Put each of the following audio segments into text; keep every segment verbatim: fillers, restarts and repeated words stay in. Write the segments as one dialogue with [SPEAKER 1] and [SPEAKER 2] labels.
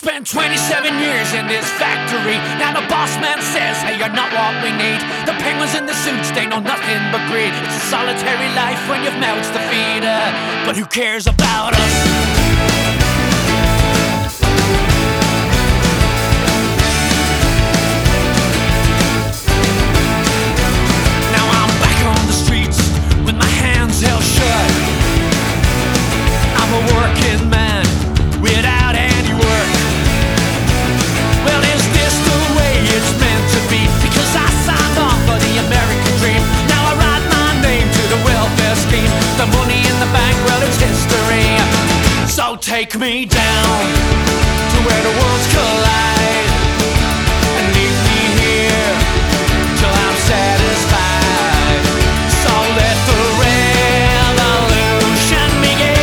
[SPEAKER 1] spent twenty-seven years in this factory. Now the boss man says, hey, you're not what we need. The penguins in the suits, they know nothing but greed. It's a solitary life when you've mouths to feed, uh, but who cares about us? Working man without any work. Well, is this the way it's meant to be? Because I signed on for the American dream. Now I write my name to the welfare scheme. The money in the bank, well, it's history. So take me down to where the worlds collide and leave me here till I'm satisfied. So let the revolution begin.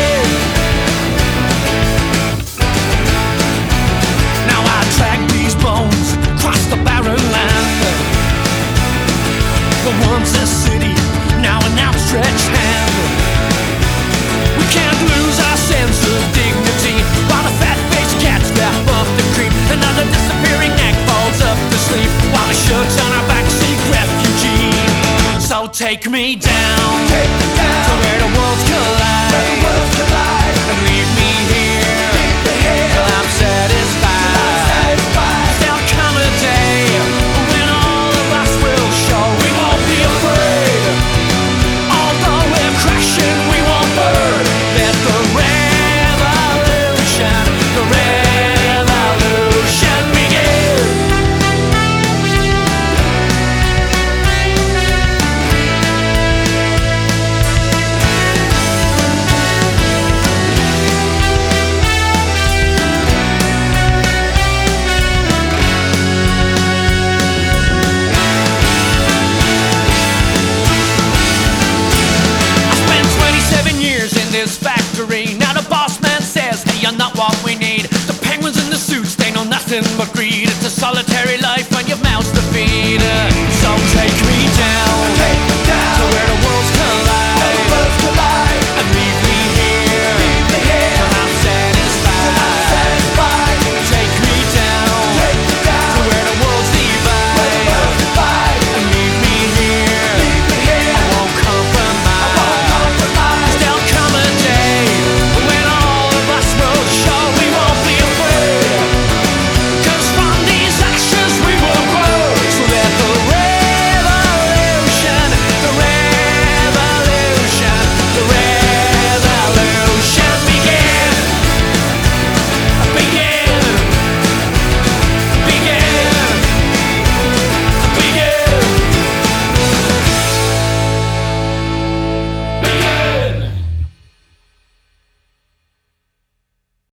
[SPEAKER 1] Once a city, now an outstretched hand. We can't lose our sense of dignity while the fat-faced cats lap off the creep. Another disappearing act falls up to sleep while the shirt's on our backseat refugee. So take me down, take me down to where the worlds collide, where the worlds collide. And leave me here, leave me here till I'm satisfied. Till I'm satisfied. There'll come a day when all of us will show we won't be afraid. Although we're crashing, we won't burn. Let the revolution, the revolution begin. This factory. Now the boss man says, hey, you're not what we need. The penguins in the suits, they know nothing but greed. It's a solitary